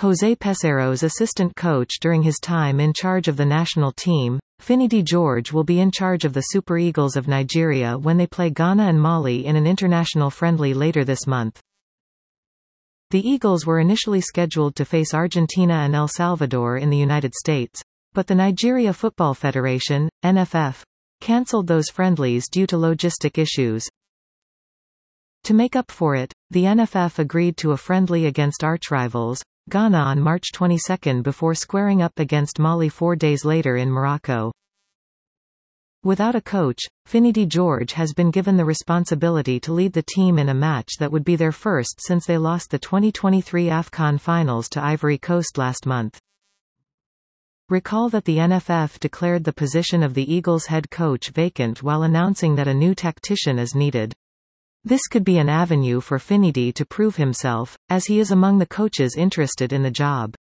José Pesero's assistant coach during his time in charge of the national team. Finidi George will be in charge of the Super Eagles of Nigeria when they play Ghana and Mali in an international friendly later this month. The Eagles were initially scheduled to face Argentina and El Salvador in the United States, but the Nigeria Football Federation, NFF, cancelled those friendlies due to logistic issues. To make up for it, the NFF agreed to a friendly against archrivals, Ghana on March 22 before squaring up against Mali 4 days later in Morocco. Without a coach, Finidi George has been given the responsibility to lead the team in a match that would be their first since they lost the 2023 AFCON finals to Ivory Coast last month. Recall that the NFF declared the position of the Eagles head coach vacant while announcing that a new tactician is needed. This could be an avenue for Finidi to prove himself, as he is among the coaches interested in the job.